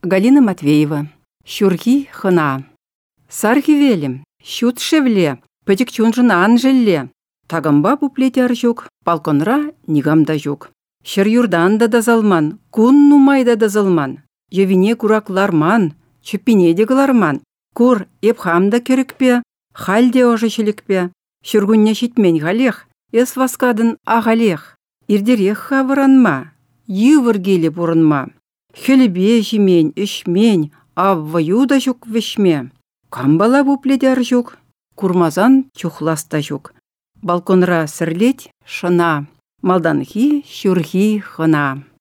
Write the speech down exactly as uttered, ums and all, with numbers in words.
Галина Матвеева. Щурхи хына. Сархи велім, щут шевле, пөтік чунжына анжелле. Тагамба буплетяр жук, балконра нигамда жук. Шыр юрдан да дазалман, кун нумайда дазалман. Евине куракларман, чүппине дегіларман. Кур епхамда керікпе, халде ожышылікпе. Шүргүнне шитмен ғалех, эс васкадын ағалех. Ирдерех хавыранма, йывыр келі бұрынма. Хелебе жимен, ішмен, авваю да жук вешме. Камбала бупледяр жук, курмазан чухласта жук. Балконра сірлет шына, малданхи щурхи хына.